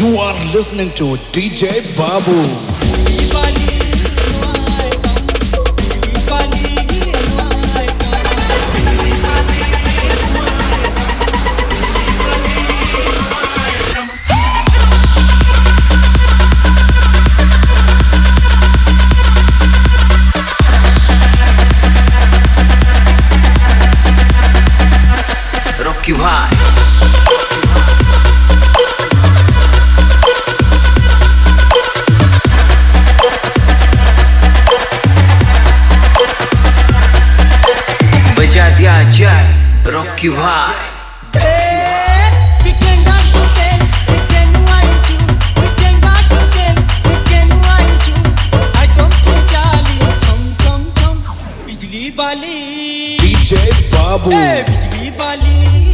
You are listening to DJ Babu. Rocky भाई बजा दिया जाए रॉकी भाई DJ Babu. बिजली वाली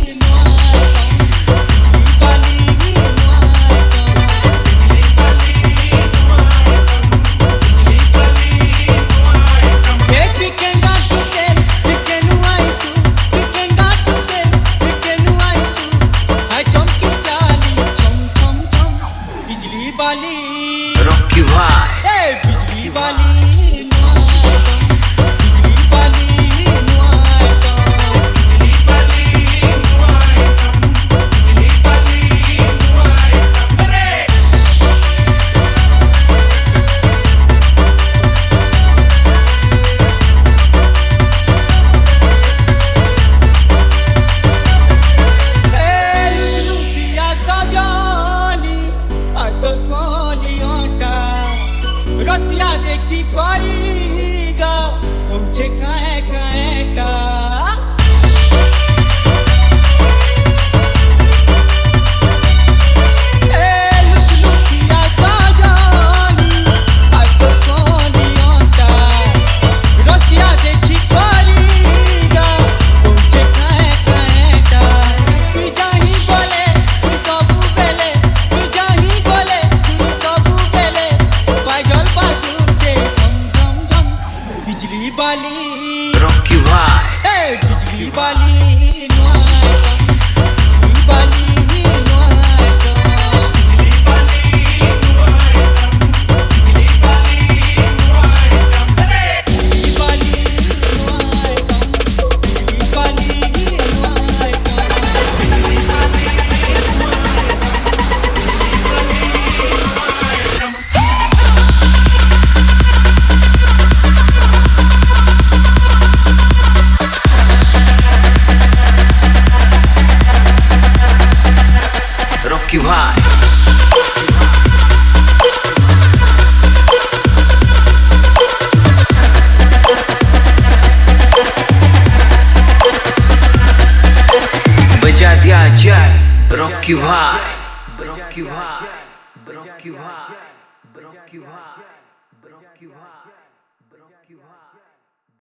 रॉकी भाई बिजली वाली रसिया देखी करीगा मुझे काहे काहे का लुसिया साजानी आज तो कोनियोटा रसिया देखी करीगा मुझे काहे काहे का तू जाही बोले तू सब बेले तू जाही बोले तू सब बेले पाजल बिजली वाली रॉकी भाई बिजली वाली रॉकी भाई बजा दिया जाए रॉकी भाई